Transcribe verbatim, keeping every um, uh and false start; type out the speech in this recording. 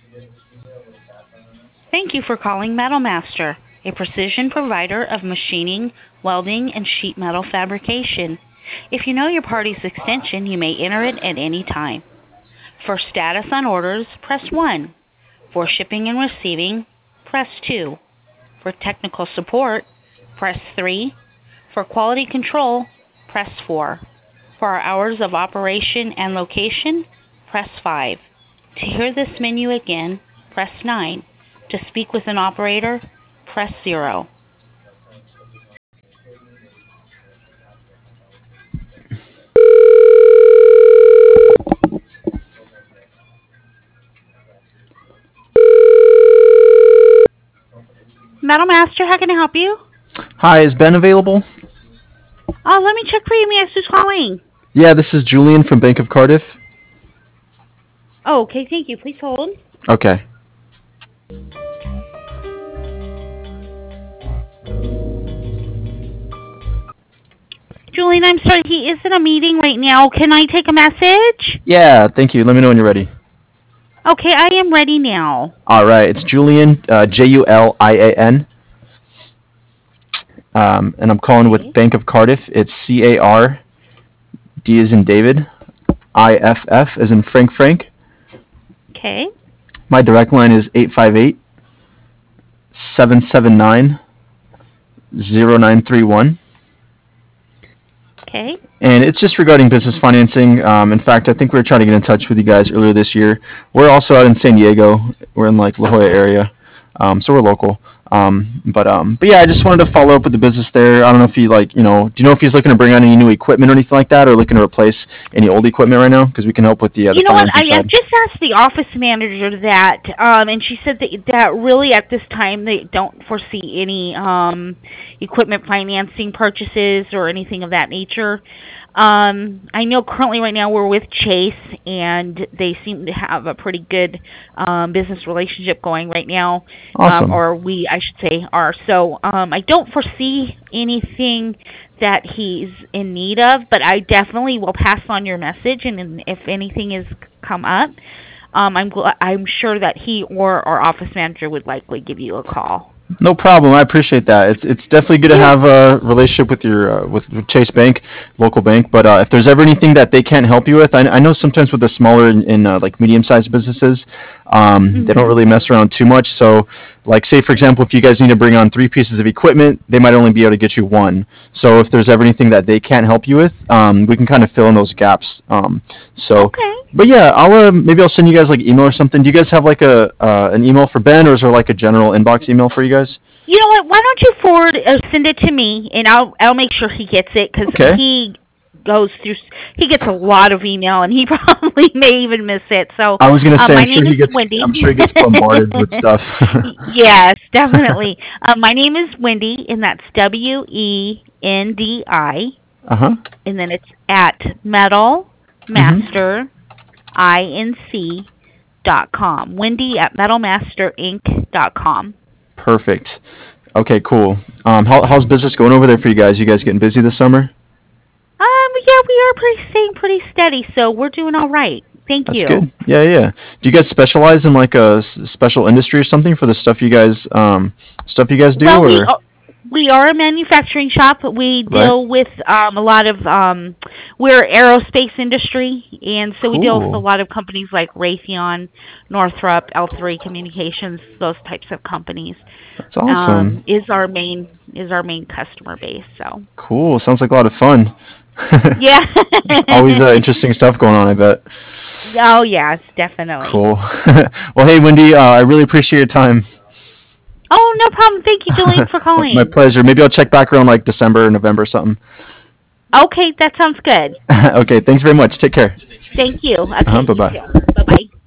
Thank you for calling Metal Master, a precision provider of machining, welding, and sheet metal fabrication. If you know your party's extension, you may enter it at any time. For status on orders, press one. For shipping and receiving, press two. For technical support, press three. For quality control, press four. For our hours of operation and location, press five. To hear this menu again, press nine. To speak with an operator, press zero. Metal Master, how can I help you? Hi, is Ben available? Oh, let me check for you. May I ask who's calling? Yeah, this is Julian from Bank of Cardiff. Oh, okay, thank you. Please hold. Okay. Julian, I'm sorry, he is in a meeting right now. Can I take a message? Yeah, thank you. Let me know when you're ready. Okay, I am ready now. All right, it's Julian, uh, J U L I A N, um, and I'm calling Okay. with Bank of Cardiff. It's C A R, D as in David, I F F as in Frank Frank. Okay. My direct line is eight five eight, seven seven nine, zero nine three one. Okay. And it's just regarding business financing. Um, in fact, I think we were trying to get in touch with you guys earlier this year. We're also out in San Diego. We're in like La Jolla area, um, so we're local. Um, but um, but yeah, I just wanted to follow up with the business there. I don't know if he like you know, do you know if he's looking to bring on any new equipment or anything like that, or looking to replace any old equipment right now? Because we can help with the uh, the You know what? financing I, I side. just asked the office manager that, um, and she said that that really at this time they don't foresee any um, equipment financing purchases or anything of that nature. Um, I know currently right now we're with Chase, and they seem to have a pretty good um, business relationship going right now, um, Awesome. or we, I should say, are. So um, I don't foresee anything that he's in need of, but I definitely will pass on your message, and if anything has come up, um, I'm gl- I'm sure that he or our office manager would likely give you a call. No problem. I appreciate that. It's it's definitely good to Yeah. have a relationship with your uh, with, with Chase Bank, local bank. But uh, if there's ever anything that they can't help you with, I, I know sometimes with the smaller and, and uh, like medium-sized businesses, um, they don't Mhm. really mess around too much. So, like say for example, if you guys need to bring on three pieces of equipment, they might only be able to get you one. So if there's ever anything that they can't help you with, um, we can kind of fill in those gaps. Um, so. Okay. But yeah, I'll uh, maybe I'll send you guys like email or something. Do you guys have like a uh, an email for Ben, or is there like a general inbox email for you guys? You know what? Why don't you forward uh, send it to me, and I'll I'll make sure he gets it because Okay. he goes through. He gets a lot of email, and he probably may even miss it. So, I was gonna uh, say my I'm name sure he is gets Wendy. I'm sure he gets bombarded with stuff. Yes, definitely. Uh, my name is Wendy, and that's W E N D I, Uh huh. and then it's at Metal Mhm. Master Inc dot com. Wendy at Metal Master Inc dot com. Perfect. Okay, cool. Um, how, how's business going over there for you guys? You guys getting busy this summer? Um, yeah, we are pretty staying pretty steady, so we're doing all right. Thank That's you. good. Yeah, yeah. Do you guys specialize in like a s- special industry or something for the stuff you guys um stuff you guys do, Well, we or are, we are a manufacturing shop. We right? deal with um a lot of um we're aerospace industry, and so we deal with a Cool. lot of companies like Raytheon, Northrop, L three Communications, those types of companies. That's awesome. Um, is our main is our main customer base. So Cool. Sounds like a lot of fun. yeah. Always uh, interesting stuff going on, I bet. Oh yes, definitely. Cool. Well, hey, Wendy, uh, I really appreciate your time. Oh, no problem. Thank you, Julian, for My calling. pleasure. Maybe I'll check back around like December or November or something. Okay, that sounds good. Okay, thanks very much. Take care. Thank you. Uh-huh, Okay, you bye-bye. too. Bye bye.